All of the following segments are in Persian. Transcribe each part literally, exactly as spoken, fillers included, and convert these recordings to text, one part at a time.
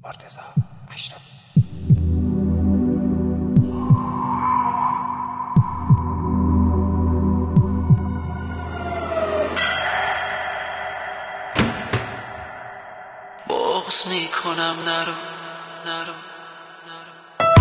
مرتضی اشرف. بغض میکنم نرو نرو نرو.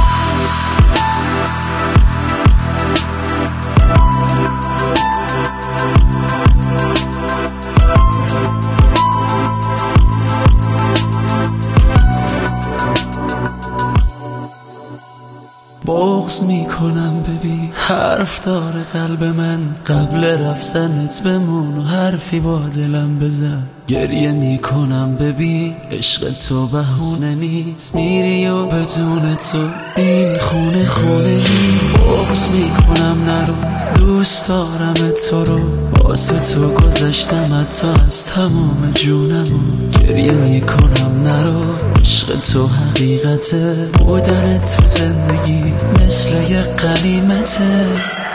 بغض میکنم ببین حرف داره قلب من، قبل رفتنت بمون و حرفی با دلم بزن. گریه میکنم ببین عشق تو بهونه نیست، میری و بدون تو این خونه خونه نیست. بغض میکنم نرو، دوست دارم تو رو، واسه تو گذشتم حتی از تمام جونم. گریه میکنم نرو، عشق تو حقیقته، بودن تو زندگی مثل یه غنیمته.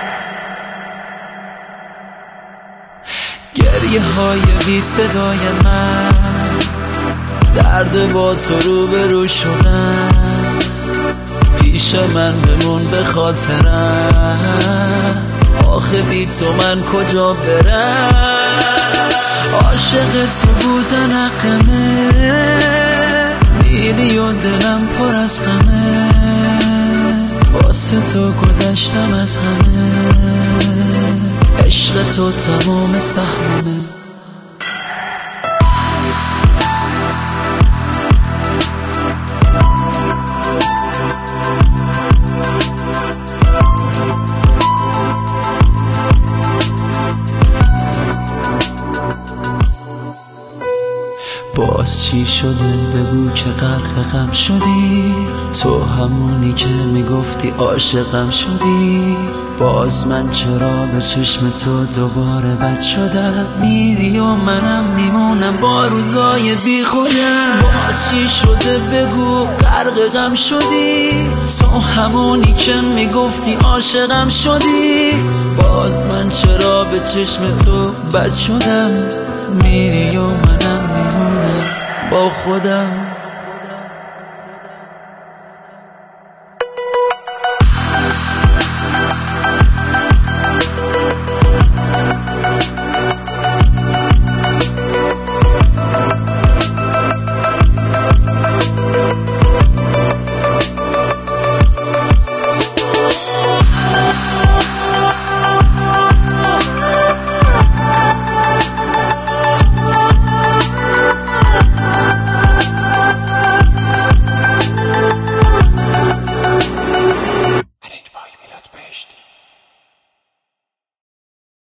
گریه های بی صدای من، درد با تو رو به رو شدن، پیش من بمون به خاطرم، آخه بی تو من کجا برم. عاشق تو بودن حقمه، میری و دلم پر از غمه، واسه تو گذشتم از همه، عشق تو تمام سهمه. باز چی شده بگو که غرق غم شدی، تو همونی که میگفتی عاشقم شدی. باز من چرا به چشم تو دوباره بد شدم، میری و منم میمونم با روزای بی خودم. باز چی شده بگو غرق غم شدی، تو همونی که میگفتی عاشقم شدی. باز من چرا به چشم تو بد شدم، میری و منم میمونم با خودم.